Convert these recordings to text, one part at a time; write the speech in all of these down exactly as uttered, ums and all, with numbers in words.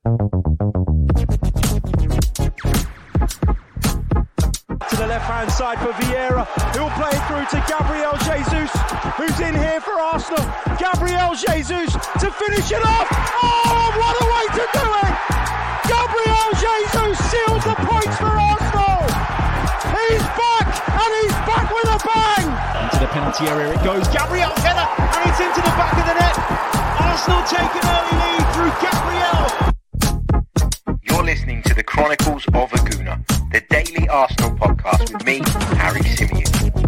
To the left-hand side for Vieira, who'll play it through to Gabriel Jesus, who's in here for Arsenal. Gabriel Jesus to finish it off. Oh, what a way to do it! Gabriel Jesus seals the points for Arsenal. He's back, and he's back with a bang. Into the penalty area it goes. Gabriel header, and it's into the back of the net. Arsenal take an early lead through Gabriel. You're listening to the Chronicles of a Gooner, the daily Arsenal podcast with me, Harry Symeou.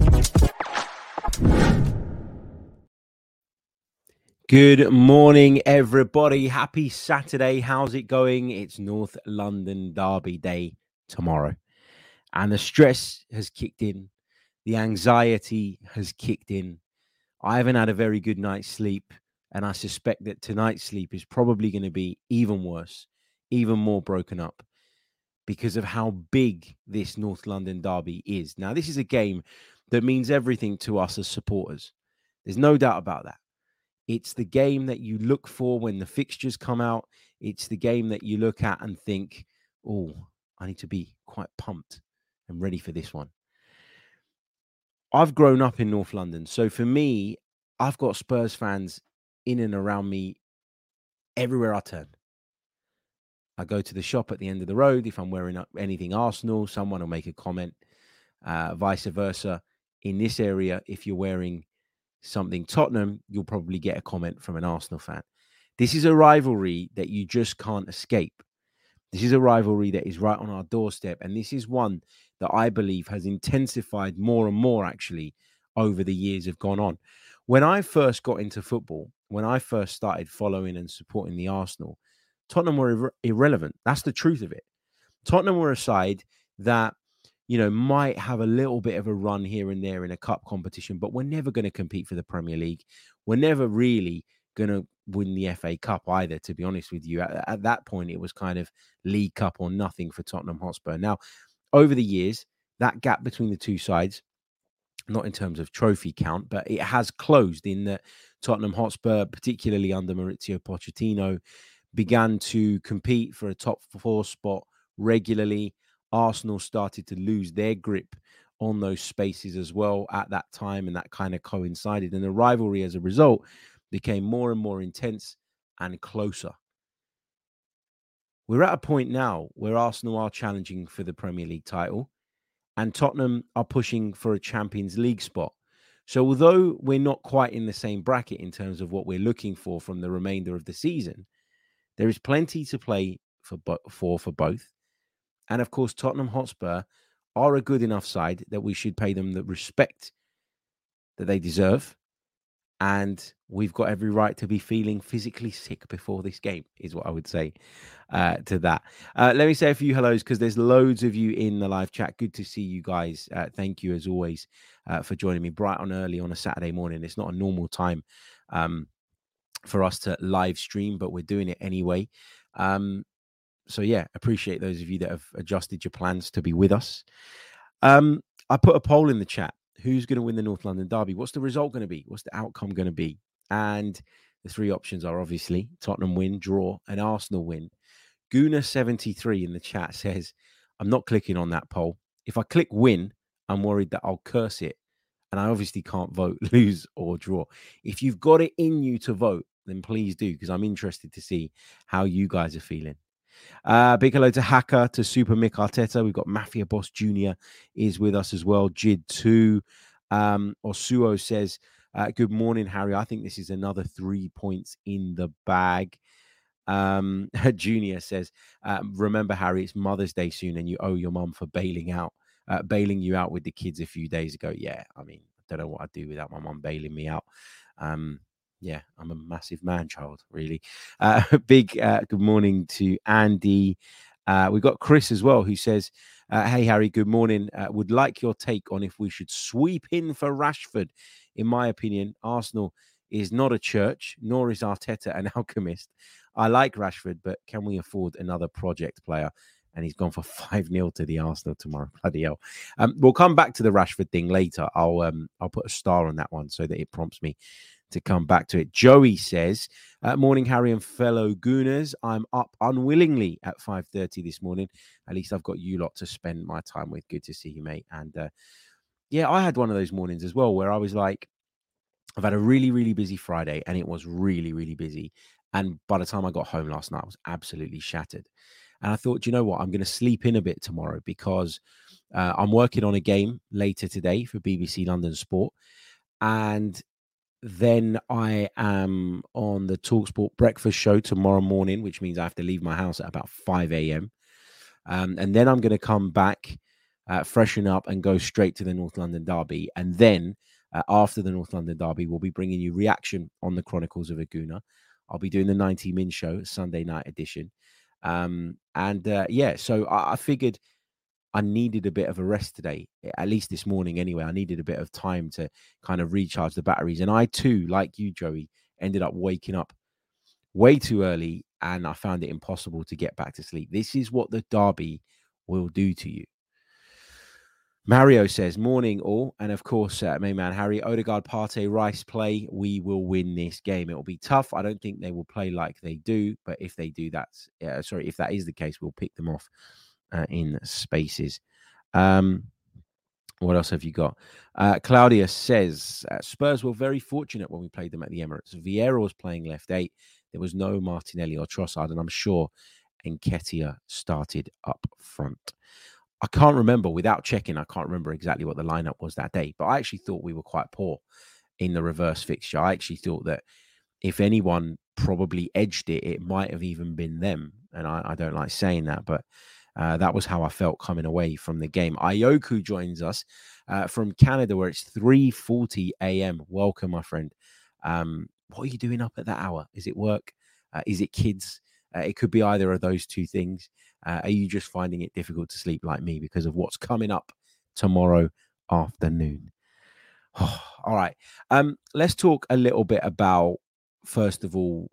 Good morning, everybody. Happy Saturday. How's it going? It's North London Derby Day tomorrow. And the stress has kicked in. The anxiety has kicked in. I haven't had a very good night's sleep. And I suspect that tonight's sleep is probably going to be even worse, even more broken up, because of how big this North London derby is. Now, this is a game that means everything to us as supporters. There's no doubt about that. It's the game that you look for when the fixtures come out. It's the game that you look at and think, oh, I need to be quite pumped and ready for this one. I've grown up in North London. So for me, I've got Spurs fans in and around me everywhere I turn. I go to the shop at the end of the road. If I'm wearing anything Arsenal, someone will make a comment. Uh, vice versa. In this area, if you're wearing something Tottenham, you'll probably get a comment from an Arsenal fan. This is a rivalry that you just can't escape. This is a rivalry that is right on our doorstep. And this is one that I believe has intensified more and more, actually, over the years have gone on. When I first got into football, when I first started following and supporting the Arsenal, Tottenham were ir- irrelevant. That's the truth of it. Tottenham were a side that, you know, might have a little bit of a run here and there in a cup competition, but we're never going to compete for the Premier League. We're never really going to win the F A Cup either, to be honest with you. At, at that point, it was kind of League Cup or nothing for Tottenham Hotspur. Now, over the years, that gap between the two sides, not in terms of trophy count, but it has closed in that Tottenham Hotspur, particularly under Maurizio Pochettino, began to compete for a top four spot regularly. Arsenal started to lose their grip on those spaces as well at that time, and that kind of coincided. And the rivalry as a result became more and more intense and closer. We're at a point now where Arsenal are challenging for the Premier League title and Tottenham are pushing for a Champions League spot. So although we're not quite in the same bracket in terms of what we're looking for from the remainder of the season, there is plenty to play for, for, for both. And of course, Tottenham Hotspur are a good enough side that we should pay them the respect that they deserve. And we've got every right to be feeling physically sick before this game, is what I would say uh, to that. Uh, let me say a few hellos because there's loads of you in the live chat. Good to see you guys. Uh, thank you, as always, uh, for joining me bright and early on a Saturday morning. It's not a normal time um, for us to live stream, but we're doing it anyway. Um, so, yeah, appreciate those of you that have adjusted your plans to be with us. Um, I put a poll in the chat. Who's going to win the North London Derby? What's the result going to be? What's the outcome going to be? And the three options are obviously Tottenham win, draw, and Arsenal win. Gooner seventy-three in the chat says, I'm not clicking on that poll. If I click win, I'm worried that I'll curse it. And I obviously can't vote lose or draw. If you've got it in you to vote, then please do, because I'm interested to see how you guys are feeling. Uh, big hello to Hacker, to Super Mick Arteta. We've got Mafia Boss Junior is with us as well. Jid two. Um, Osuo says, uh, good morning, Harry. I think this is another three points in the bag. Um, Junior says, uh, remember, Harry, it's Mother's Day soon and you owe your mum for bailing out, uh, bailing you out with the kids a few days ago. Yeah, I mean, I don't know what I'd do without my mum bailing me out. Um, Yeah, I'm a massive man-child, really. Uh, big uh, good morning to Andy. Uh, we've got Chris as well, who says, uh, hey, Harry, good morning. Uh, would like your take on if we should sweep in for Rashford. In my opinion, Arsenal is not a church, nor is Arteta an alchemist. I like Rashford, but can we afford another project player? And he's gone for five nil to the Arsenal tomorrow. Bloody hell. Um, we'll come back to the Rashford thing later. I'll um, I'll put a star on that one so that it prompts me to come back to it. Joey says, uh, morning, Harry and fellow Gooners. I'm up unwillingly at five thirty this morning. At least I've got you lot to spend my time with. Good to see you, mate. And uh, yeah, I had one of those mornings as well where I was like, I've had a really, really busy Friday, and it was really, really busy. And by the time I got home last night, I was absolutely shattered. And I thought, you know what? I'm going to sleep in a bit tomorrow because uh, I'm working on a game later today for B B C London Sport. And then I am on the TalkSport breakfast show tomorrow morning, which means I have to leave my house at about five a.m. Um, and then I'm going to come back, uh, freshen up, and go straight to the North London Derby. And then uh, after the North London Derby, we'll be bringing you reaction on the Chronicles of a Gooner. I'll be doing the ninety min show, Sunday night edition. Um, and uh, yeah, so I, I figured I needed a bit of a rest today, at least this morning anyway. I needed a bit of time to kind of recharge the batteries. And I too, like you, Joey, ended up waking up way too early, and I found it impossible to get back to sleep. This is what the derby will do to you. Mario says, morning all. And of course, uh, main man Harry, Odegaard, Partey, Rice play. We will win this game. It will be tough. I don't think they will play like they do. But if they do, that's, uh, sorry, if that is the case, we'll pick them off uh, in spaces. Um, what else have you got? Uh, Claudia says, uh, Spurs were very fortunate when we played them at the Emirates. Vieira was playing left eight. There was no Martinelli or Trossard. And I'm sure Nketiah started up front. I can't remember, without checking, I can't remember exactly what the lineup was that day, but I actually thought we were quite poor in the reverse fixture. I actually thought that if anyone probably edged it, it might have even been them. And I, I don't like saying that, but uh, that was how I felt coming away from the game. Ayoku joins us uh, from Canada, where it's three forty a.m. Welcome, my friend. Um, what are you doing up at that hour? Is it work? Uh, is it kids? Uh, it could be either of those two things. Uh, are you just finding it difficult to sleep like me because of what's coming up tomorrow afternoon? Oh, all right. Um, let's talk a little bit about, first of all,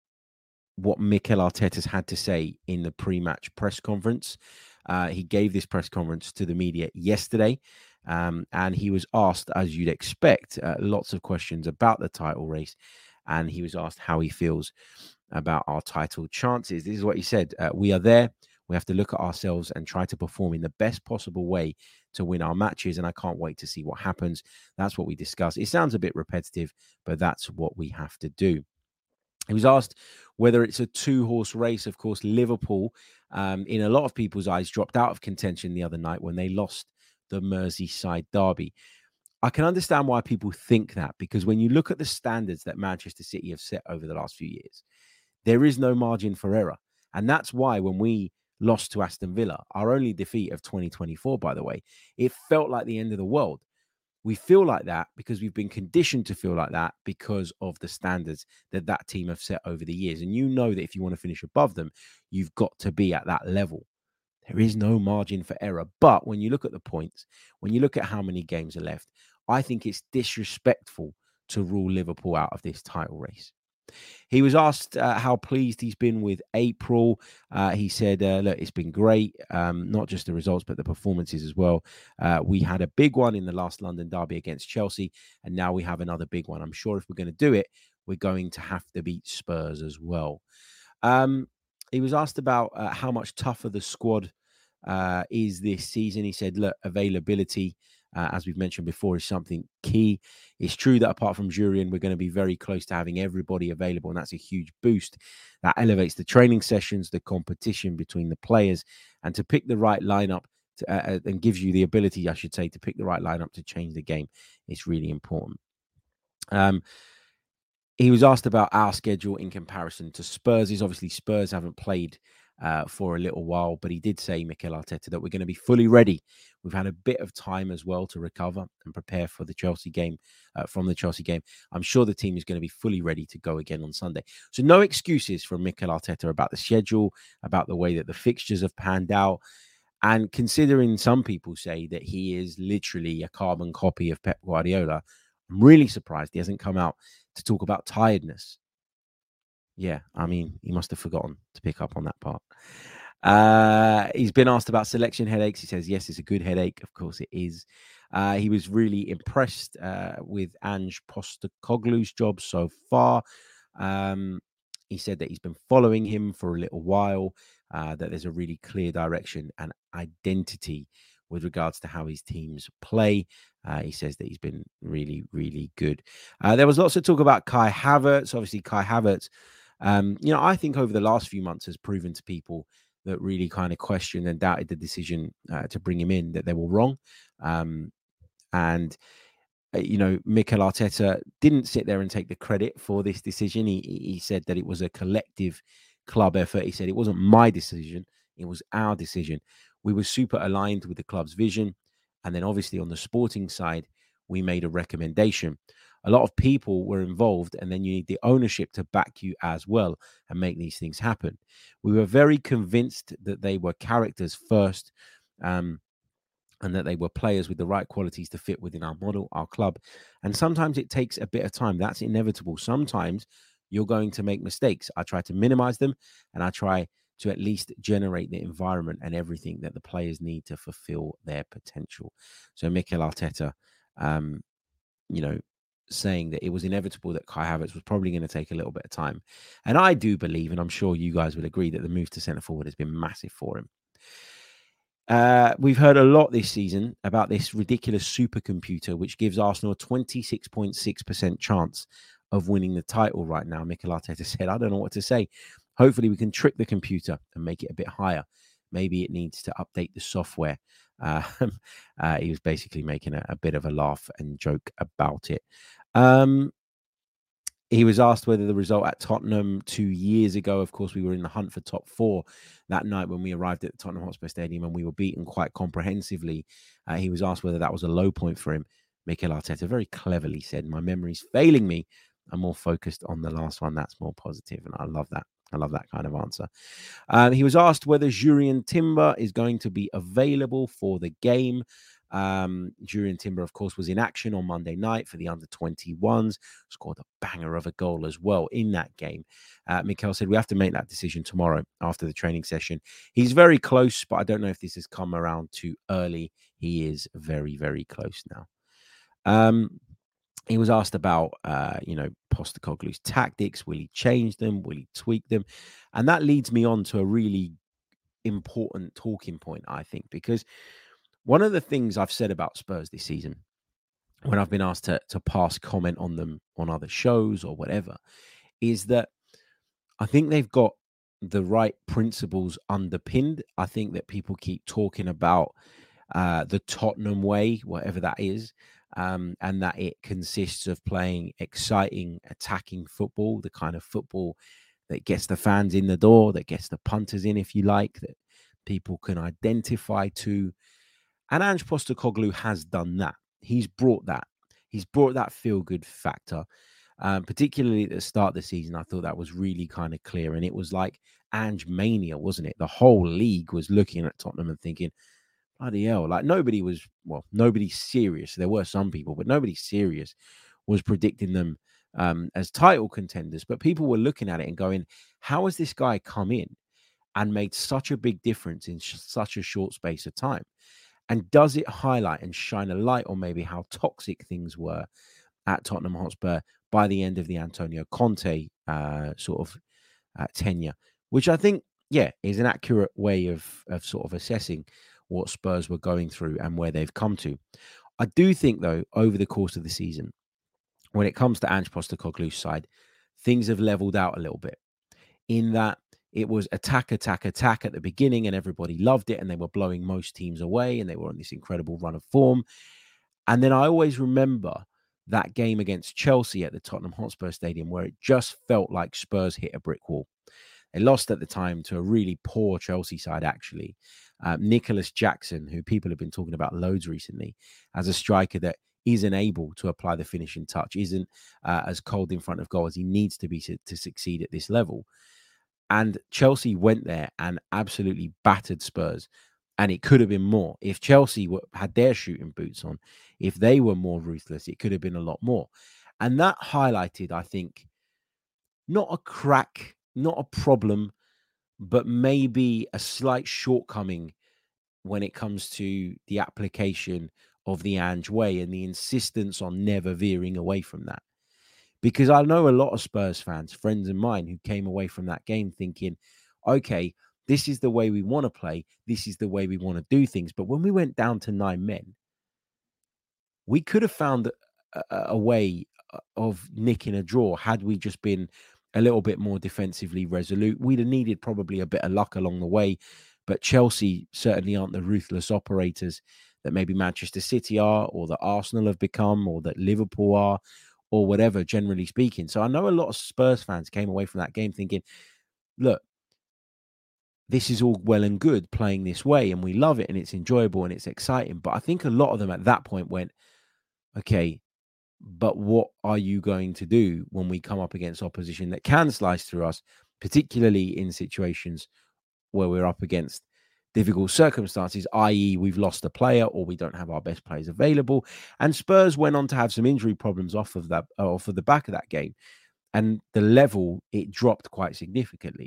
what Mikel Arteta's had to say in the pre-match press conference. Uh, he gave this press conference to the media yesterday, um, and he was asked, as you'd expect, uh, lots of questions about the title race, and he was asked how he feels about our title chances. This is what he said. Uh, we are there. We have to look at ourselves and try to perform in the best possible way to win our matches. And I can't wait to see what happens. That's what we discussed. It sounds a bit repetitive, but that's what we have to do. He was asked whether it's a two-horse race. Of course, Liverpool, um, in a lot of people's eyes, dropped out of contention the other night when they lost the Merseyside derby. I can understand why people think that, because when you look at the standards that Manchester City have set over the last few years, there is no margin for error. And that's why when we lost to Aston Villa, our only defeat of twenty twenty-four, by the way, it felt like the end of the world. We feel like that because we've been conditioned to feel like that because of the standards that that team have set over the years. And you know that if you want to finish above them, you've got to be at that level. There is no margin for error. But when you look at the points, when you look at how many games are left, I think it's disrespectful to rule Liverpool out of this title race. He was asked uh, how pleased he's been with April. Uh, he said, uh, look, it's been great. Um, not just the results, but the performances as well. Uh, we had a big one in the last London derby against Chelsea, and now we have another big one. I'm sure if we're going to do it, we're going to have to beat Spurs as well. Um, he was asked about uh, how much tougher the squad uh, is this season. He said, look, availability, Uh, as we've mentioned before, is something key. It's true that apart from Jurien, we're going to be very close to having everybody available, and that's a huge boost. That elevates the training sessions, the competition between the players, and to pick the right lineup to, uh, and gives you the ability, I should say, to pick the right lineup to change the game. It's really important. Um, he was asked about our schedule in comparison to Spurs'. Obviously, Spurs haven't played Uh, for a little while, but he did say, Mikel Arteta, that we're going to be fully ready. We've had a bit of time as well to recover and prepare for the Chelsea game, uh, from the Chelsea game. I'm sure the team is going to be fully ready to go again on Sunday. So no excuses from Mikel Arteta about the schedule, about the way that the fixtures have panned out. And considering some people say that he is literally a carbon copy of Pep Guardiola, I'm really surprised he hasn't come out to talk about tiredness. Yeah, I mean, he must have forgotten to pick up on that part. Uh, he's been asked about selection headaches. He says, yes, it's a good headache. Of course it is. Uh, he was really impressed uh, with Ange Postecoglou's job so far. Um, he said that he's been following him for a little while, uh, that there's a really clear direction and identity with regards to how his teams play. Uh, he says that he's been really, really good. Uh, there was lots of talk about Kai Havertz. Obviously, Kai Havertz, um, you know, I think over the last few months has proven to people that really kind of questioned and doubted the decision uh, to bring him in, that they were wrong. Um, and, uh, you know, Mikel Arteta didn't sit there and take the credit for this decision. He, he said that it was a collective club effort. He said it wasn't my decision. It was our decision. We were super aligned with the club's vision. And then obviously on the sporting side, we made a recommendation. A lot of people were involved, and then you need the ownership to back you as well and make these things happen. We were very convinced that they were characters first, um, and that they were players with the right qualities to fit within our model, our club. And sometimes it takes a bit of time. That's inevitable. Sometimes you're going to make mistakes. I try to minimize them, and I try to at least generate the environment and everything that the players need to fulfill their potential. So Mikel Arteta, um, you know, saying that it was inevitable that Kai Havertz was probably going to take a little bit of time. And I do believe, and I'm sure you guys will agree, that the move to centre forward has been massive for him. Uh, we've heard a lot this season about this ridiculous supercomputer, which gives Arsenal a twenty-six point six percent chance of winning the title right now. Mikel Arteta said, I don't know what to say. Hopefully we can trick the computer and make it a bit higher. Maybe it needs to update the software. Uh, uh, he was basically making a, a bit of a laugh and joke about it. Um, he was asked whether the result at Tottenham two years ago, of course, we were in the hunt for top four that night when we arrived at the Tottenham Hotspur Stadium and we were beaten quite comprehensively. Uh, he was asked whether that was a low point for him. Mikel Arteta very cleverly said, my memory's failing me. I'm more focused on the last one. That's more positive. And I love that. I love that kind of answer. Um, he was asked whether Jurrien Timber is going to be available for the game. Um, Jurrien Timber, of course, was in action on Monday night for the under twenty-ones, scored a banger of a goal as well in that game. Uh, Mikel said, we have to make that decision tomorrow after the training session. He's very close, but I don't know if this has come around too early. He is very, very close now. Um, He was asked about, uh, you know, Postecoglou's tactics. Will he change them? Will he tweak them? And that leads me on to a really important talking point, I think, because one of the things I've said about Spurs this season, when I've been asked to, to pass comment on them on other shows or whatever, is that I think they've got the right principles underpinned. I think that people keep talking about uh, the Tottenham way, whatever that is. Um, and that it consists of playing exciting, attacking football, the kind of football that gets the fans in the door, that gets the punters in, if you like, that people can identify to. And Ange Postecoglou has done that. He's brought that. He's brought that feel-good factor. Um, particularly at the start of the season, I thought that was really kind of clear. And it was like Ange mania, wasn't it? The whole league was looking at Tottenham and thinking, bloody hell, like nobody was, well, nobody serious. There were some people, but nobody serious was predicting them um, as title contenders. But people were looking at it and going, how has this guy come in and made such a big difference in sh- such a short space of time? And does it highlight and shine a light on maybe how toxic things were at Tottenham Hotspur by the end of the Antonio Conte uh, sort of uh, tenure, which I think, yeah, is an accurate way of, of sort of assessing what Spurs were going through and where they've come to. I do think, though, over the course of the season, when it comes to Ange Postecoglou's side, things have leveled out a little bit in that it was attack, attack, attack at the beginning and everybody loved it and they were blowing most teams away and they were on this incredible run of form. And then I always remember that game against Chelsea at the Tottenham Hotspur Stadium where it just felt like Spurs hit a brick wall. They lost at the time to a really poor Chelsea side, actually. Uh, Nicholas Jackson, who people have been talking about loads recently, as a striker that isn't able to apply the finishing touch, isn't uh, as cold in front of goal as he needs to be to, to succeed at this level. And Chelsea went there and absolutely battered Spurs. And it could have been more. If Chelsea were, had their shooting boots on, if they were more ruthless, it could have been a lot more. And that highlighted, I think, not a crack, not a problem, but maybe a slight shortcoming when it comes to the application of the Ange way and the insistence on never veering away from that. Because I know a lot of Spurs fans, friends of mine, who came away from that game thinking, okay, this is the way we want to play. This is the way we want to do things. But when we went down to nine men, we could have found a, a way of nicking a draw had we just been a little bit more defensively resolute. We'd have needed probably a bit of luck along the way. But Chelsea certainly aren't the ruthless operators that maybe Manchester City are, or that Arsenal have become, or that Liverpool are, or whatever, generally speaking. So I know a lot of Spurs fans came away from that game thinking, look, this is all well and good playing this way, and we love it, and it's enjoyable, and it's exciting. But I think a lot of them at that point went, okay, but what are you going to do when we come up against opposition that can slice through us, particularly in situations where we're up against difficult circumstances, that is we've lost a player or we don't have our best players available. And Spurs went on to have some injury problems off of that, off of the back of that game. And the level, it dropped quite significantly.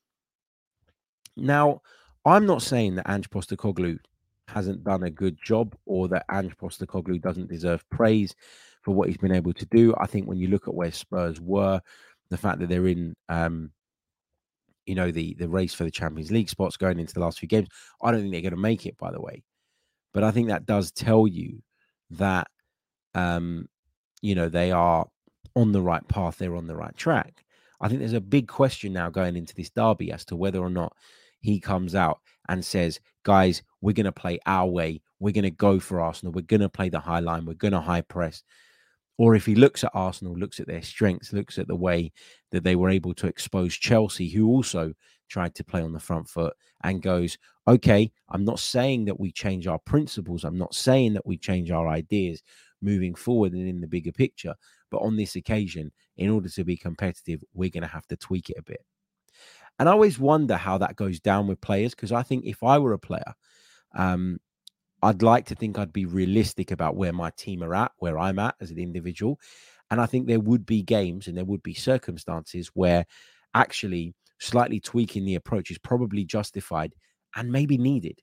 Now, I'm not saying that Ange Postecoglou hasn't done a good job or that Ange Postecoglou doesn't deserve praise for what he's been able to do. I think when you look at where Spurs were, the fact that they're in, um, you know, the, the race for the Champions League spots going into the last few games, I don't think they're going to make it, by the way. But I think that does tell you that, um, you know, they are on the right path. They're on the right track. I think there's a big question now going into this derby as to whether or not he comes out and says, guys, we're going to play our way. We're going to go for Arsenal. We're going to play the high line. We're going to high press. Or if he looks at Arsenal, looks at their strengths, looks at the way that they were able to expose Chelsea, who also tried to play on the front foot, and goes, okay, I'm not saying that we change our principles. I'm not saying that we change our ideas moving forward and in the bigger picture. But on this occasion, in order to be competitive, we're going to have to tweak it a bit. And I always wonder how that goes down with players, because I think if I were a player, um, I'd like to think I'd be realistic about where my team are at, where I'm at as an individual. And I think there would be games and there would be circumstances where actually slightly tweaking the approach is probably justified and maybe needed.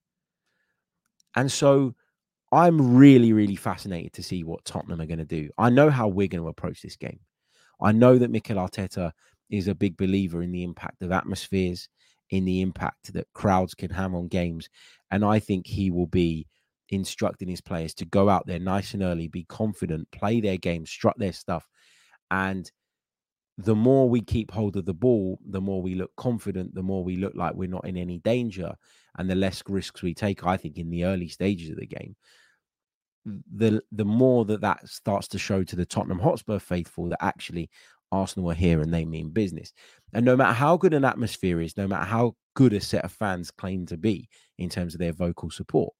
And so I'm really, really fascinated to see what Tottenham are going to do. I know how we're going to approach this game. I know that Mikel Arteta is a big believer in the impact of atmospheres, in the impact that crowds can have on games. And I think he will be instructing his players to go out there nice and early, be confident, play their game, strut their stuff. And the more we keep hold of the ball, the more we look confident, the more we look like we're not in any danger, and the less risks we take, I think, in the early stages of the game, the the more that that starts to show to the Tottenham Hotspur faithful that actually Arsenal are here and they mean business. And no matter how good an atmosphere is, no matter how good a set of fans claim to be in terms of their vocal support,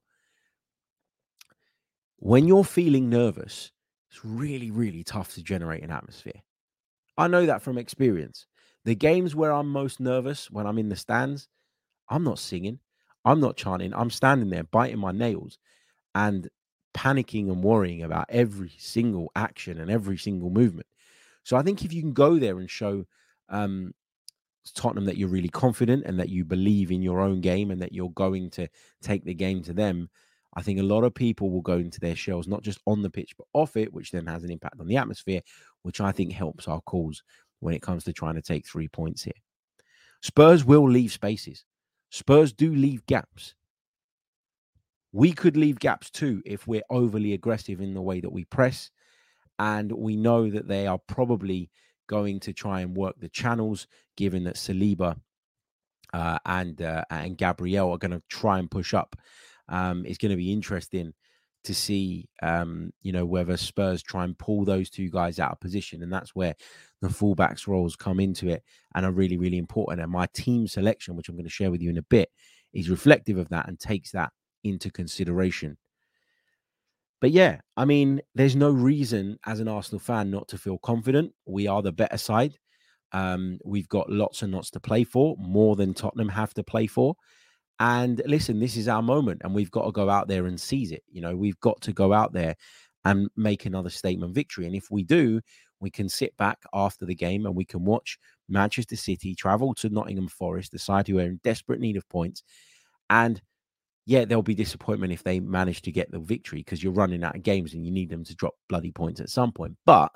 when you're feeling nervous, it's really, really tough to generate an atmosphere. I know that from experience. The games where I'm most nervous, when I'm in the stands, I'm not singing, I'm not chanting, I'm standing there biting my nails and panicking and worrying about every single action and every single movement. So I think if you can go there and show um, Tottenham that you're really confident and that you believe in your own game and that you're going to take the game to them, I think a lot of people will go into their shells, not just on the pitch, but off it, which then has an impact on the atmosphere, which I think helps our cause when it comes to trying to take three points here. Spurs will leave spaces. Spurs do leave gaps. We could leave gaps too if we're overly aggressive in the way that we press. And we know that they are probably going to try and work the channels, given that Saliba uh, and uh, and Gabriel are going to try and push up. Um, it's going to be interesting to see, um, you know, whether Spurs try and pull those two guys out of position. And that's where the fullbacks roles come into it and are really, really important. And my team selection, which I'm going to share with you in a bit, is reflective of that and takes that into consideration. But yeah, I mean, there's no reason as an Arsenal fan not to feel confident. We are the better side. Um, we've got lots and lots to play for, more than Tottenham have to play for. And listen, this is our moment and we've got to go out there and seize it. You know, we've got to go out there and make another statement victory. And if we do, we can sit back after the game and we can watch Manchester City, travel to Nottingham Forest, the side who are in desperate need of points. And yeah, there'll be disappointment if they manage to get the victory because you're running out of games and you need them to drop bloody points at some point. But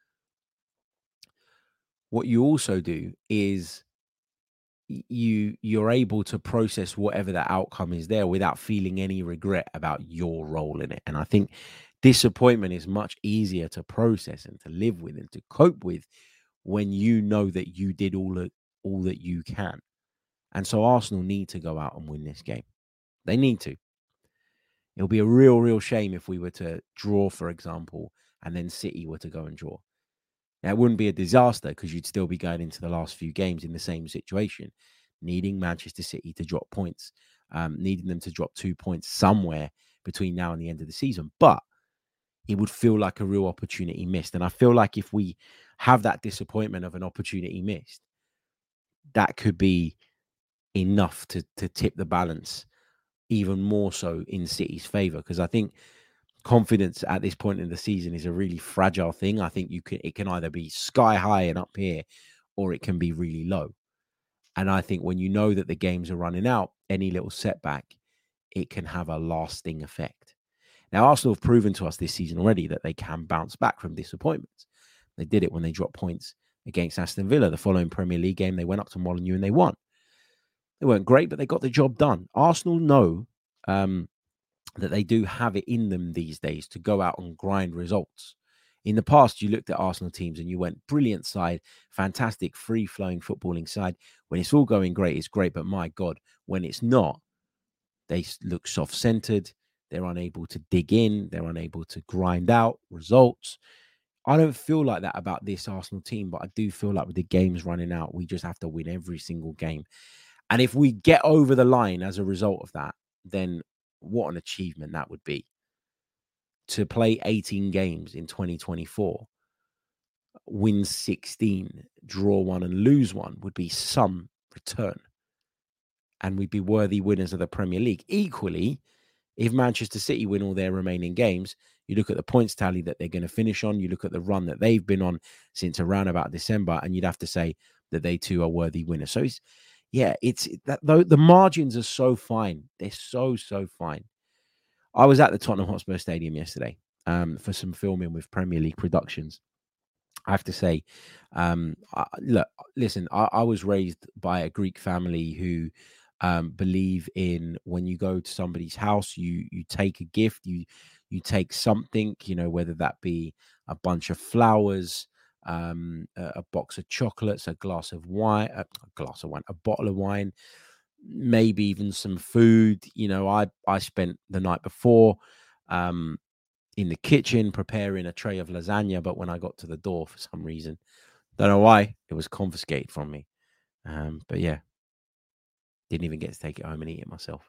what you also do is you you're able to process whatever the outcome is there without feeling any regret about your role in it. And I think disappointment is much easier to process and to live with and to cope with when you know that you did all that all that you can. And so Arsenal need to go out and win this game. They need to. It'll be a real, real shame if we were to draw, for example, and then City were to go and draw. Now, it wouldn't be a disaster because you'd still be going into the last few games in the same situation, needing Manchester City to drop points, um, needing them to drop two points somewhere between now and the end of the season. But it would feel like a real opportunity missed. And I feel like if we have that disappointment of an opportunity missed, that could be enough to, to tip the balance even more so in City's favour. Because I think confidence at this point in the season is a really fragile thing. I think you can it can either be sky high and up here, or it can be really low. And I think when you know that the games are running out, any little setback, it can have a lasting effect. Now, Arsenal have proven to us this season already that they can bounce back from disappointments. They did it when they dropped points against Aston Villa. The following Premier League game, they went up to Molineux and they won. They weren't great, but they got the job done. Arsenal know um, that they do have it in them these days to go out and grind results. In the past, you looked at Arsenal teams and you went, brilliant side, fantastic, free-flowing footballing side. When it's all going great, it's great. But my God, when it's not, they look soft-centered. They're unable to dig in. They're unable to grind out results. I don't feel like that about this Arsenal team, but I do feel like with the games running out, we just have to win every single game. And if we get over the line as a result of that, then what an achievement that would be. To play eighteen games in twenty twenty-four, win sixteen, draw one and lose one would be some return. And we'd be worthy winners of the Premier League. Equally, if Manchester City win all their remaining games, you look at the points tally that they're going to finish on, you look at the run that they've been on since around about December, and you'd have to say that they too are worthy winners. So it's Yeah, it's that though the margins are so fine. They're so, so fine. I was at the Tottenham Hotspur Stadium yesterday um, for some filming with Premier League Productions. I have to say, um, I, look, listen, I, I was raised by a Greek family who um, believe in when you go to somebody's house, you you take a gift, you you take something, you know, whether that be a bunch of flowers, Um, a, a box of chocolates, a glass of wine, a, a glass of wine, a bottle of wine, maybe even some food. You know, I I spent the night before um, in the kitchen preparing a tray of lasagna, but when I got to the door, for some reason, don't know why, it was confiscated from me. Um, but yeah, didn't even get to take it home and eat it myself.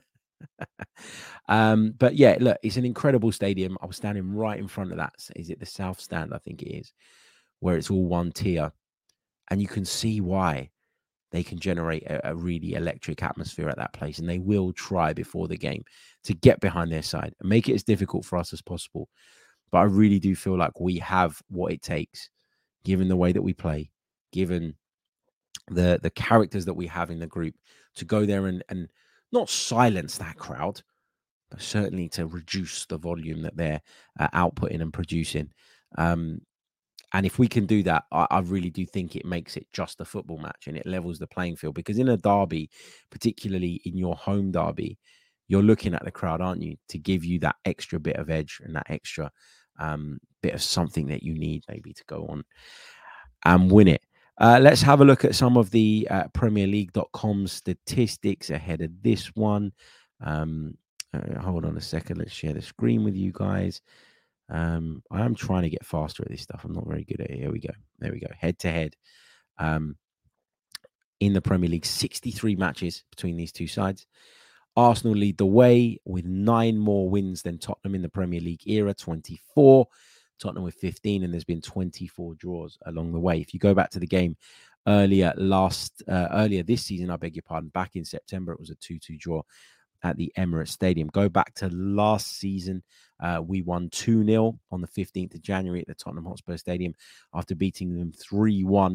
um, but yeah, look, it's an incredible stadium. I was standing right in front of that. Is it the South Stand? I think it is, where it's all one tier, and you can see why they can generate a, a really electric atmosphere at that place, and they will try before the game to get behind their side and make it as difficult for us as possible. But I really do feel like we have what it takes, given the way that we play, given the the characters that we have in the group, to go there and, and not silence that crowd, but certainly to reduce the volume that they're uh, outputting and producing. Um, And if we can do that, I, I really do think it makes it just a football match and it levels the playing field. Because in a derby, particularly in your home derby, you're looking at the crowd, aren't you, to give you that extra bit of edge and that extra um, bit of something that you need maybe to go on and win it. Uh, let's have a look at some of the uh, Premier League dot com statistics ahead of this one. Um, uh, hold on a second. Let's share the screen with you guys. Um, I am trying to get faster at this stuff. I'm not very good at it. Here we go. There we go. Head to head. Um, in the Premier League, sixty-three matches between these two sides. Arsenal lead the way with nine more wins than Tottenham in the Premier League era, twenty-four. Tottenham with fifteen, and there's been twenty-four draws along the way. If you go back to the game earlier last, uh, earlier this season, I beg your pardon, back in September, it was a two two draw at the Emirates Stadium. Go back to last season, uh, we won two nil on the fifteenth of January at the Tottenham Hotspur Stadium after beating them three one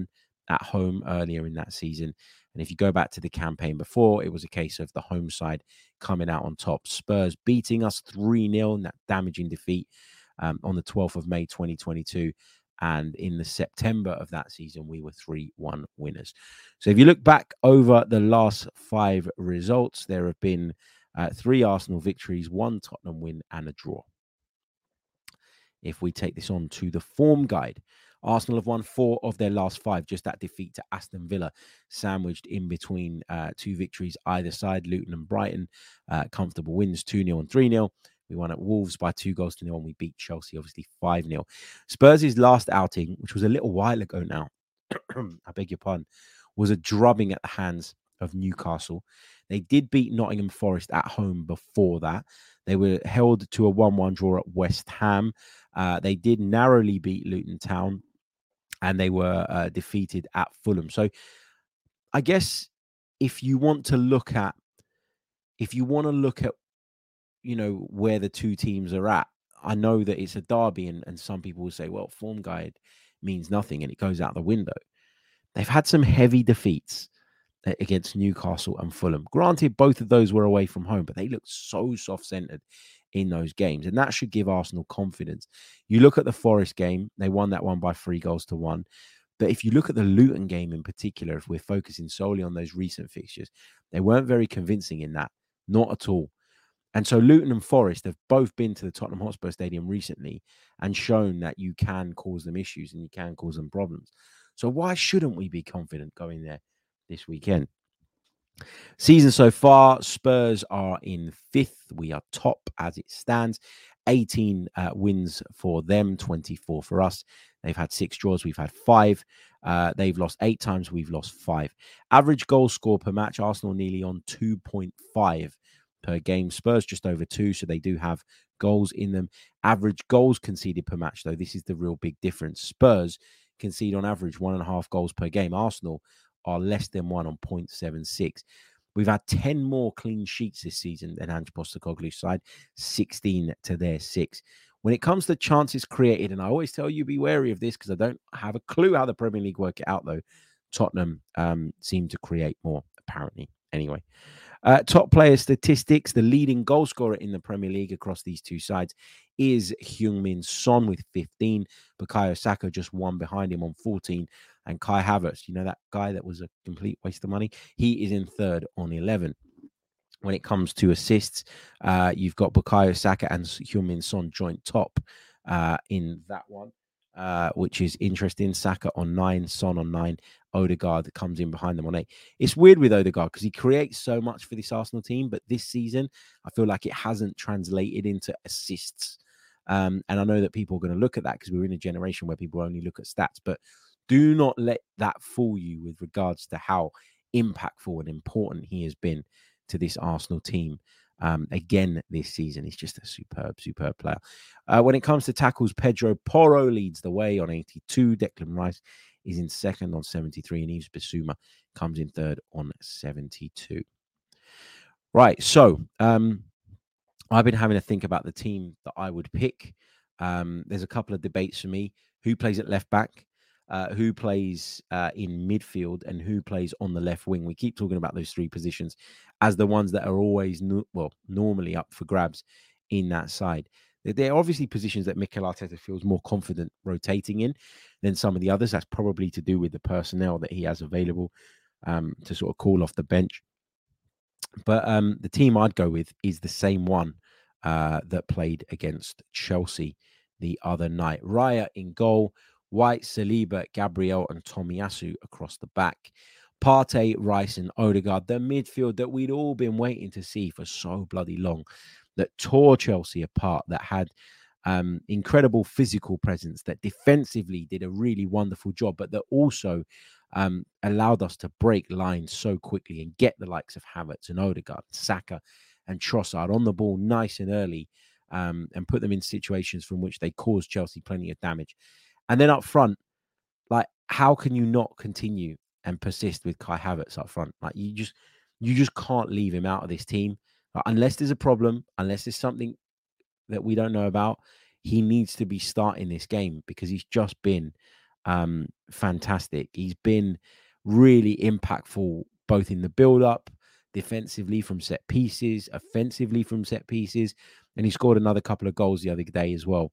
at home earlier in that season. And if you go back to the campaign before, it was a case of the home side coming out on top. Spurs beating us three nil in that damaging defeat um, on the twelfth of May, twenty twenty-two. And in the September of that season, we were three one winners. So if you look back over the last five results, there have been uh, three Arsenal victories, one Tottenham win, and a draw. If we take this on to the form guide, Arsenal have won four of their last five, just that defeat to Aston Villa, sandwiched in between uh, two victories either side, Luton and Brighton. Uh, comfortable wins, two nil and three nil. We won at Wolves by two goals to nil, and we beat Chelsea, obviously, five nil. Spurs' last outing, which was a little while ago now, I beg your pardon, was a drubbing at the hands of Newcastle. They did beat Nottingham Forest at home before that. They were held to a one one draw at West Ham. Uh, they did narrowly beat Luton Town, and they were uh, defeated at Fulham. So I guess if you want to look at, if you want to look at, you know, where the two teams are at, I know that it's a derby, and, and some people will say, well, form guide means nothing and it goes out the window. They've had some heavy defeats against Newcastle and Fulham. Granted, both of those were away from home, but they looked so soft-centered in those games, and that should give Arsenal confidence. You look at the Forest game, they won that one by three goals to one. But if you look at the Luton game in particular, if we're focusing solely on those recent fixtures, they weren't very convincing in that, not at all. And so Luton and Forest have both been to the Tottenham Hotspur Stadium recently and shown that you can cause them issues and you can cause them problems. So why shouldn't we be confident going there this weekend? Season so far, Spurs are in fifth. We are top as it stands. eighteen uh, wins for them, twenty-four for us. They've had six draws. We've had five. Uh, they've lost eight times. We've lost five. Average goal score per match, Arsenal nearly on two point five per game. Spurs just over two, so they do have goals in them. Average goals conceded per match, though, this is the real big difference. Spurs concede on average one and a half goals per game. Arsenal are less than one on zero point seven six. We've had ten more clean sheets this season than Ange Postecoglou's side, sixteen to their six. When it comes to chances created, and I always tell you be wary of this because I don't have a clue how the Premier League work it out, though, Tottenham um, seem to create more, apparently. Anyway, uh, top player statistics, the leading goal scorer in the Premier League across these two sides is Heung-min Son with fifteen. Bukayo Saka just one behind him on fourteen. And Kai Havertz, you know, that guy that was a complete waste of money, he is in third on eleven. When it comes to assists, uh, you've got Bukayo Saka and Heung-min Son joint top uh, in that one, uh, which is interesting. Saka on nine, Son on nine, Odegaard comes in behind them on eight. It's weird with Odegaard because he creates so much for this Arsenal team, but this season, I feel like it hasn't translated into assists. Um, and I know that people are going to look at that because we're in a generation where people only look at stats, but do not let that fool you with regards to how impactful and important he has been to this Arsenal team. Um, again, this season, he's just a superb, superb player. Uh, when it comes to tackles, Pedro Porro leads the way on eighty-two. Declan Rice is in second on seventy-three, and Yves Bissouma comes in third on seventy-two. Right, so um, I've been having to think about the team that I would pick. Um, there's a couple of debates for me. Who plays at left back? Uh, who plays uh, in midfield and who plays on the left wing? We keep talking about those three positions as the ones that are always, no, well, normally up for grabs in that side. They're obviously positions that Mikel Arteta feels more confident rotating in than some of the others. That's probably to do with the personnel that he has available um, to sort of call off the bench. But um, the team I'd go with is the same one uh, that played against Chelsea the other night. Raya in goal. White, Saliba, Gabriel, and Tomiyasu across the back. Partey, Rice, and Odegaard, the midfield that we'd all been waiting to see for so bloody long, that tore Chelsea apart, that had um, incredible physical presence, that defensively did a really wonderful job, but that also um, allowed us to break lines so quickly and get the likes of Havertz and Odegaard, Saka, and Trossard on the ball nice and early um, and put them in situations from which they caused Chelsea plenty of damage. And then up front, like, how can you not continue and persist with Kai Havertz up front? Like, you just you just can't leave him out of this team. Like, unless there's a problem, unless there's something that we don't know about, he needs to be starting this game because he's just been um, fantastic. He's been really impactful both in the build-up, defensively from set pieces, offensively from set pieces, and he scored another couple of goals the other day as well,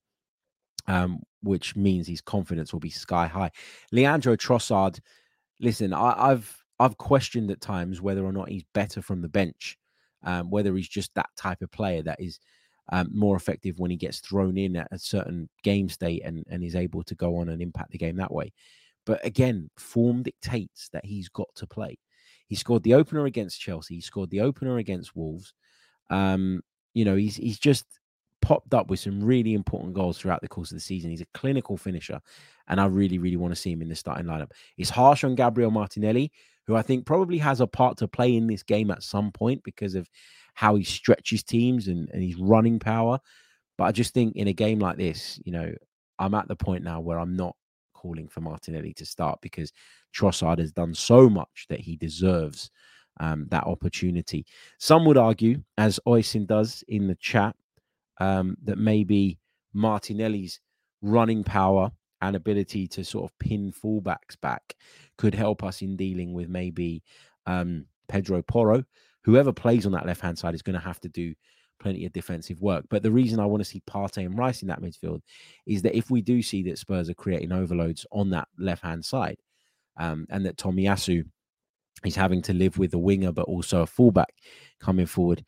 um, which means his confidence will be sky high. Leandro Trossard, listen, I, I've I've questioned at times whether or not he's better from the bench, um, whether he's just that type of player that is um, more effective when he gets thrown in at a certain game state and, and is able to go on and impact the game that way. But again, form dictates that he's got to play. He scored the opener against Chelsea. He scored the opener against Wolves. Um, you know, he's he's just popped up with some really important goals throughout the course of the season. He's a clinical finisher, and I really, really want to see him in the starting lineup. It's harsh on Gabriel Martinelli, who I think probably has a part to play in this game at some point because of how he stretches teams and, and his running power. But I just think in a game like this, you know, I'm at the point now where I'm not calling for Martinelli to start because Trossard has done so much that he deserves um, that opportunity. Some would argue, as Oysin does in the chat, um, that maybe Martinelli's running power and ability to sort of pin fullbacks back could help us in dealing with maybe um, Pedro Porro. Whoever plays on that left-hand side is going to have to do plenty of defensive work. But the reason I want to see Partey and Rice in that midfield is that if we do see that Spurs are creating overloads on that left-hand side, um, and that Tomiyasu is having to live with a winger but also a fullback coming forward,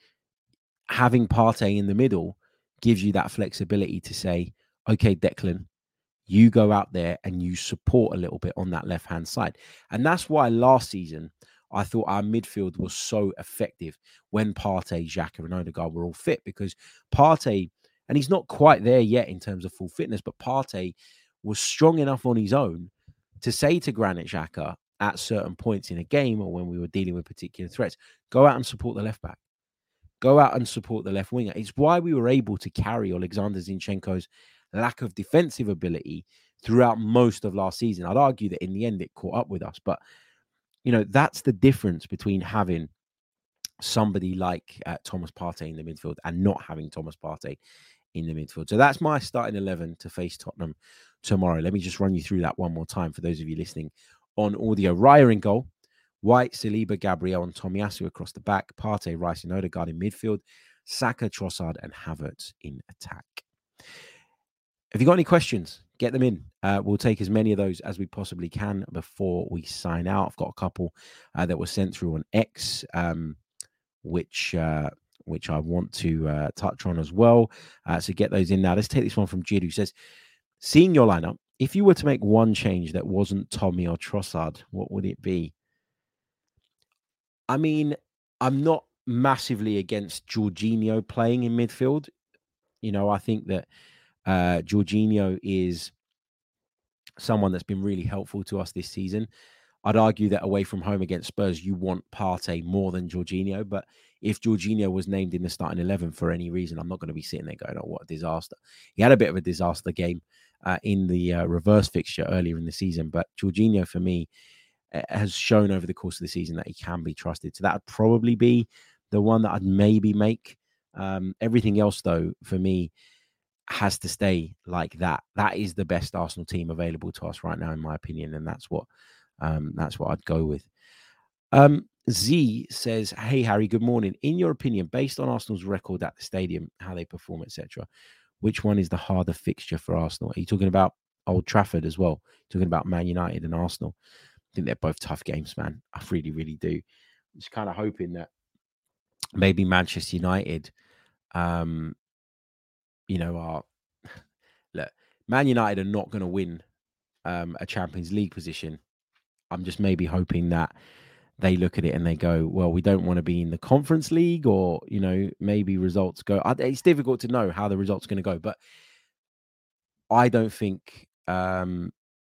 having Partey in the middle gives you that flexibility to say, okay, Declan, you go out there and you support a little bit on that left-hand side. And that's why last season I thought our midfield was so effective when Partey, Xhaka and Odegaard were all fit, because Partey, and he's not quite there yet in terms of full fitness, but Partey was strong enough on his own to say to Granit Xhaka at certain points in a game or when we were dealing with particular threats, go out and support the left back. Go out and support the left winger. It's why we were able to carry Alexander Zinchenko's lack of defensive ability throughout most of last season. I'd argue that in the end it caught up with us, but you know, that's the difference between having somebody like uh, Thomas Partey in the midfield and not having Thomas Partey in the midfield. So that's my starting eleven to face Tottenham tomorrow. Let me just run you through that one more time for those of you listening on audio. Raya in goal, White, Saliba, Gabriel and Tomiyasu across the back, Partey, Rice and Odegaard in midfield, Saka, Trossard and Havertz in attack. If you've got any questions, get them in. Uh, we'll take as many of those as we possibly can before we sign out. I've got a couple uh, that were sent through on X, um, which uh, which I want to uh, touch on as well. Uh, so get those in now. Let's take this one from Jid, who says, seeing your lineup, if you were to make one change that wasn't Tommy or Trossard, what would it be? I mean, I'm not massively against Jorginho playing in midfield. You know, I think that Uh, Jorginho is someone that's been really helpful to us this season. I'd argue that away from home against Spurs, you want Partey more than Jorginho. But if Jorginho was named in the starting eleven for any reason, I'm not going to be sitting there going, oh, what a disaster. He had a bit of a disaster game uh, in the uh, reverse fixture earlier in the season. But Jorginho, for me, uh, has shown over the course of the season that he can be trusted. So that would probably be the one that I'd maybe make. Um, everything else, though, for me, has to stay like that. That is the best Arsenal team available to us right now, in my opinion, and that's what um, that's what I'd go with. Um, Z says, "Hey Harry, good morning. In your opinion, based on Arsenal's record at the stadium, how they perform, et cetera, which one is the harder fixture for Arsenal? Are you talking about Old Trafford as well? Talking about Man United and Arsenal? I think they're both tough games, man. I really, really do. I'm just kind of hoping that maybe Manchester United." Um, You know, are look, Man United are not going to win um, a Champions League position. I'm just maybe hoping that they look at it and they go, well, we don't want to be in the Conference League, or, you know, maybe results go. It's difficult to know how the results are going to go, but I don't think, um,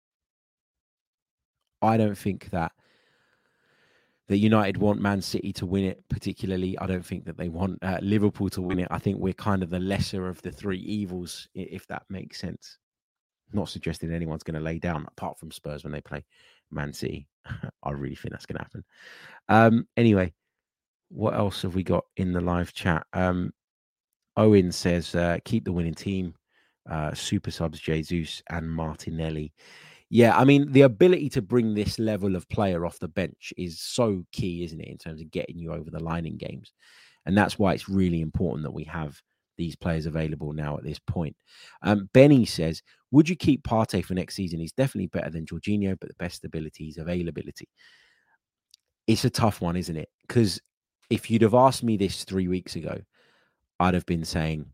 I don't think that that United want Man City to win it particularly. I don't think that they want uh, Liverpool to win it. I think we're kind of the lesser of the three evils, if that makes sense. Not suggesting anyone's going to lay down, apart from Spurs when they play Man City. I really think that's going to happen. Um, anyway, what else have we got in the live chat? Um, Owen says, uh, keep the winning team. Uh, super subs Jesus and Martinelli. Yeah, I mean, the ability to bring this level of player off the bench is so key, isn't it, in terms of getting you over the line in games. And that's why it's really important that we have these players available now at this point. Um, Benny says, would you keep Partey for next season? He's definitely better than Jorginho, but the best ability is availability. It's a tough one, isn't it? Because if you'd have asked me this three weeks ago, I'd have been saying,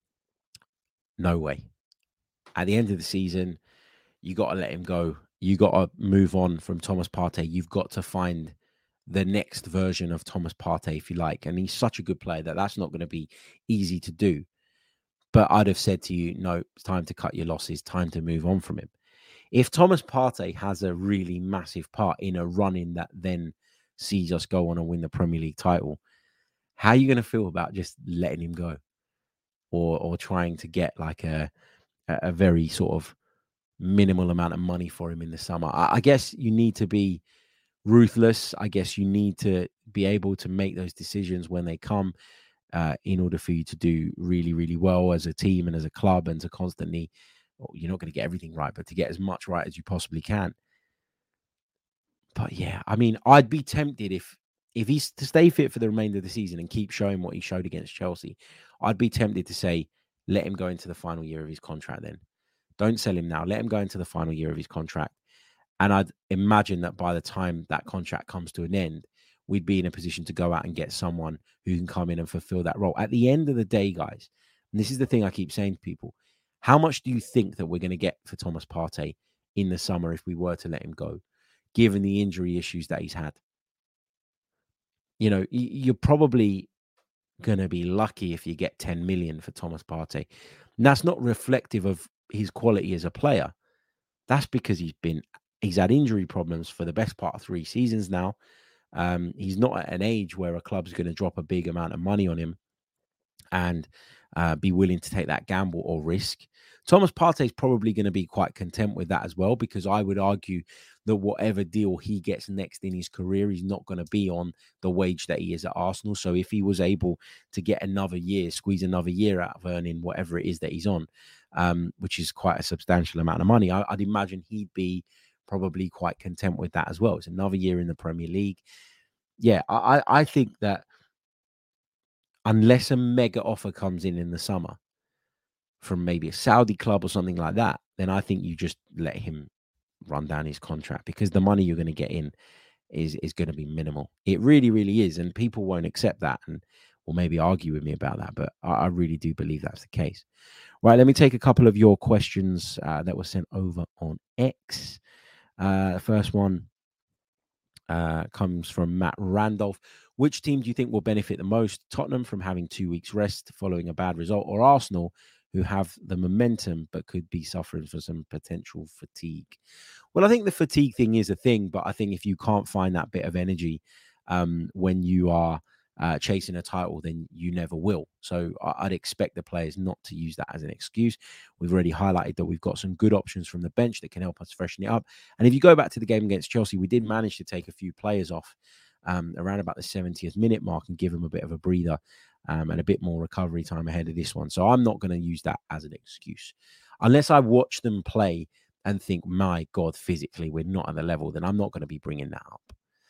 no way. At the end of the season, you got to let him go. You got to move on from Thomas Partey. You've got to find the next version of Thomas Partey, if you like. And he's such a good player that that's not going to be easy to do. But I'd have said to you, no, it's time to cut your losses, time to move on from him. If Thomas Partey has a really massive part in a run-in that then sees us go on and win the Premier League title, how are you going to feel about just letting him go? Or or trying to get like a, a very sort of minimal amount of money for him in the summer? I, I guess you need to be ruthless. I guess you need to be able to make those decisions when they come uh, in order for you to do really, really well as a team and as a club, and to constantly, well, you're not going to get everything right, but to get as much right as you possibly can. But yeah, I mean, I'd be tempted if if he's to stay fit for the remainder of the season and keep showing what he showed against Chelsea, I'd be tempted to say, let him go into the final year of his contract then. Don't sell him now. Let him go into the final year of his contract. And I'd imagine that by the time that contract comes to an end, we'd be in a position to go out and get someone who can come in and fulfill that role. At the end of the day, guys, and this is the thing I keep saying to people, how much do you think that we're going to get for Thomas Partey in the summer if we were to let him go, given the injury issues that he's had? You know, you're probably going to be lucky if you get ten million for Thomas Partey. And that's not reflective of his quality as a player. That's because he's been he's had injury problems for the best part of three seasons now. Um, he's not at an age where a club's going to drop a big amount of money on him and uh, be willing to take that gamble or risk. Thomas Partey is probably going to be quite content with that as well, because I would argue that whatever deal he gets next in his career, he's not going to be on the wage that he is at Arsenal. So if he was able to get another year, squeeze another year out of earning whatever it is that he's on, um, which is quite a substantial amount of money, I, I'd imagine he'd be probably quite content with that as well. It's another year in the Premier League. Yeah, I, I think that unless a mega offer comes in in the summer from maybe a Saudi club or something like that, then I think you just let him run down his contract, because the money you're going to get in is is going to be minimal. It really, really is. And people won't accept that and will maybe argue with me about that. But I, I really do believe that's the case. Right, let me take a couple of your questions uh, that were sent over on X. Uh, the first one uh, comes from Matt Randolph. Which team do you think will benefit the most? Tottenham from having two weeks rest following a bad result, or Arsenal, who have the momentum but could be suffering from some potential fatigue? Well, I think the fatigue thing is a thing, but I think if you can't find that bit of energy um, when you are uh, chasing a title, then you never will. So I'd expect the players not to use that as an excuse. We've already highlighted that we've got some good options from the bench that can help us freshen it up. And if you go back to the game against Chelsea, we did manage to take a few players off um, around about the seventieth minute mark and give them a bit of a breather um, and a bit more recovery time ahead of this one. So I'm not going to use that as an excuse. Unless I watch them play and think, my God, physically, we're not at the level, then I'm not going to be bringing that up.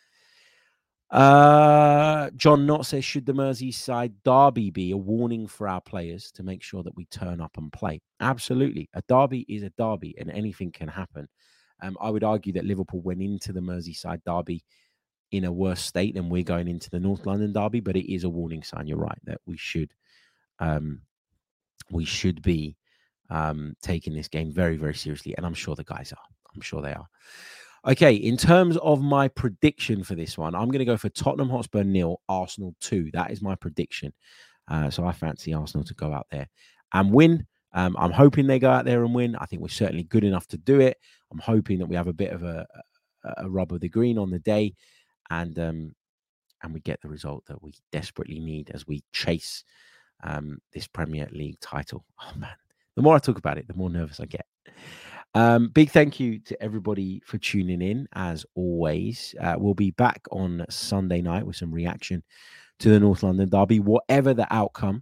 Uh, John Knott says, should the Merseyside derby be a warning for our players to make sure that we turn up and play? Absolutely. A derby is a derby and anything can happen. Um, I would argue that Liverpool went into the Merseyside derby in a worse state than we're going into the North London derby, but it is a warning sign. You're right that we should, um, we should be um, taking this game very, very seriously. And I'm sure the guys are. I'm sure they are. Okay, in terms of my prediction for this one, I'm going to go for Tottenham Hotspur nil, Arsenal two. That is my prediction. Uh, so I fancy Arsenal to go out there and win. Um, I'm hoping they go out there and win. I think we're certainly good enough to do it. I'm hoping that we have a bit of a, a, a rub of the green on the day, and um, and we get the result that we desperately need as we chase um, this Premier League title. Oh, man. The more I talk about it, the more nervous I get. Um, big thank you to everybody for tuning in, as always. Uh, we'll be back on Sunday night with some reaction to the North London derby, whatever the outcome.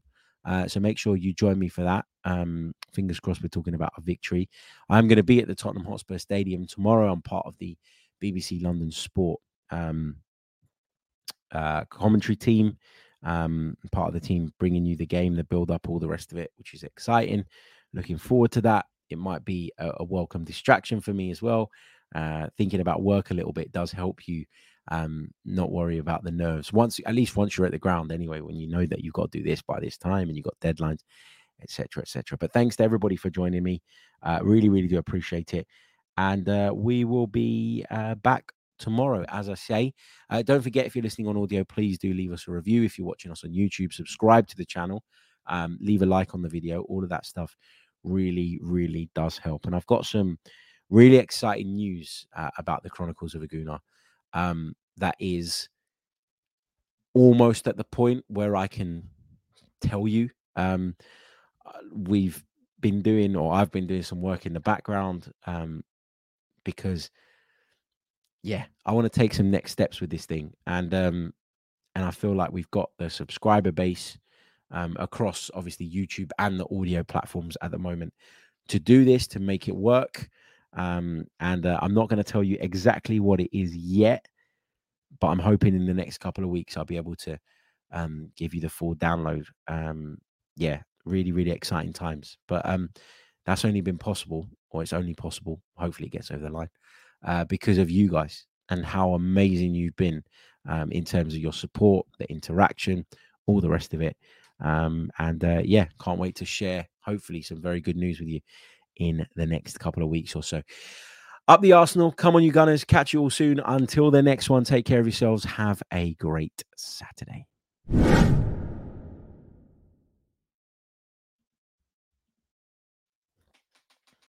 Uh, so make sure you join me for that. Um, fingers crossed we're talking about a victory. I'm going to be at the Tottenham Hotspur Stadium tomorrow. I'm part of the B B C London Sport um, uh, commentary team. Um, part of the team bringing you the game, the build up, all the rest of it, which is exciting. Looking forward to that. It might be a, a welcome distraction for me as well. Uh, thinking about work a little bit does help you um, not worry about the nerves. Once, at least once you're at the ground anyway, when you know that you've got to do this by this time and you've got deadlines, et cetera, et cetera. But thanks to everybody for joining me. Uh, really, really do appreciate it. And uh, we will be uh, back tomorrow, as I say. Uh, don't forget, if you're listening on audio, please do leave us a review. If you're watching us on YouTube, subscribe to the channel, um, leave a like on the video. All of that stuff really, really does help. And I've got some really exciting news uh, about the Chronicles of a Gooner um, that is almost at the point where I can tell you. Um, we've been doing, or I've been doing some work in the background um, because yeah, I want to take some next steps with this thing. And um, and I feel like we've got the subscriber base um, across obviously YouTube and the audio platforms at the moment to do this, to make it work. Um, and uh, I'm not going to tell you exactly what it is yet, but I'm hoping in the next couple of weeks I'll be able to um, give you the full download. Um, yeah, really, really exciting times. But um, that's only been possible, or it's only possible, hopefully it gets over the line, uh, because of you guys and how amazing you've been um, in terms of your support, the interaction, all the rest of it. Um, and uh, yeah, can't wait to share, hopefully, some very good news with you in the next couple of weeks or so. Up the Arsenal. Come on, you Gunners. Catch you all soon. Until the next one, take care of yourselves. Have a great Saturday.